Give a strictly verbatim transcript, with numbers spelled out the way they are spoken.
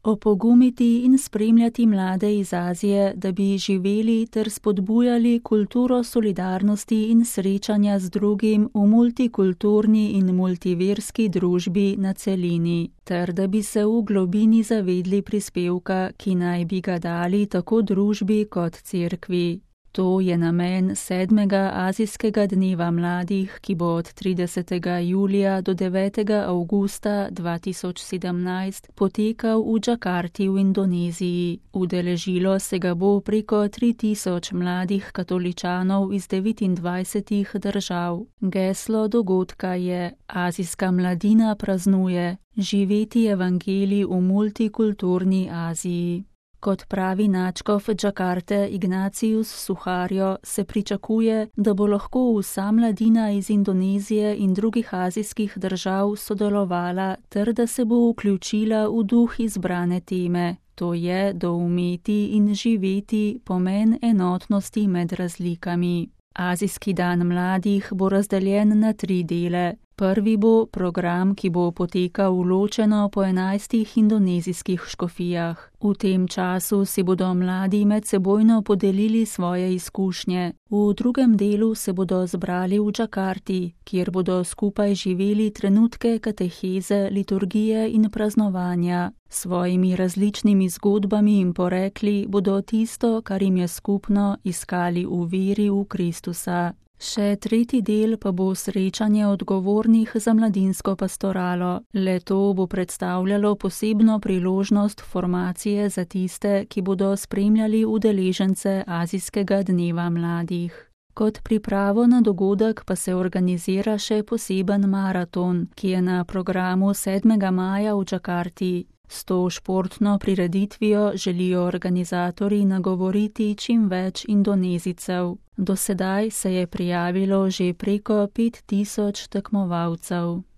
Opogumiti in spremljati mlade iz Azije, da bi živeli ter spodbujali kulturo solidarnosti in srečanja z drugim v multikulturni in multiverski družbi na celini, ter da bi se v globini zavedli prispevka, ki naj bi ga dali tako družbi kot cerkvi. To je namen sedmega azijskega dneva mladih, ki bo od tridesetega julija do devetega avgusta dva tisoč sedemnajst potekal v Džakarti v Indoneziji. Udeležilo se ga bo preko tri tisoč mladih katoličanov iz devetindvajsetih držav. Geslo dogodka je: Azijska mladina praznuje, živeti evangelij v multikulturni Aziji. Kot pravi nadškof Džakarte Ignatius Suharjo, se pričakuje, da bo lahko vsa mladina iz Indonezije in drugih azijskih držav sodelovala ter da se bo vključila v duh izbrane teme, to je doumeti in živeti pomen enotnosti med razlikami. Azijski dan mladih bo razdeljen na tri dele. Prvi bo program, ki bo potekal ločeno po enajstih indonezijskih škofijah. V tem času si bodo mladi medsebojno podelili svoje izkušnje. V drugem delu se bodo zbrali v Džakarti, kjer bodo skupaj živeli trenutke kateheze, liturgije in praznovanja. Svojimi različnimi zgodbami in porekli bodo tisto, kar jim je skupno, iskali v veri v Kristusa. Še tretji del pa bo srečanje odgovornih za mladinsko pastoralo. Le to bo predstavljalo posebno priložnost formacije za tiste, ki bodo spremljali udeležence Azijskega dneva mladih. Kot pripravo na dogodek pa se organizira še poseben maraton, ki je na programu sedmega maja v Džakarti. S to športno prireditvijo želijo organizatorji nagovoriti čim več Indonezijcev. Do sedaj se je prijavilo že preko pet tisoč tekmovalcev.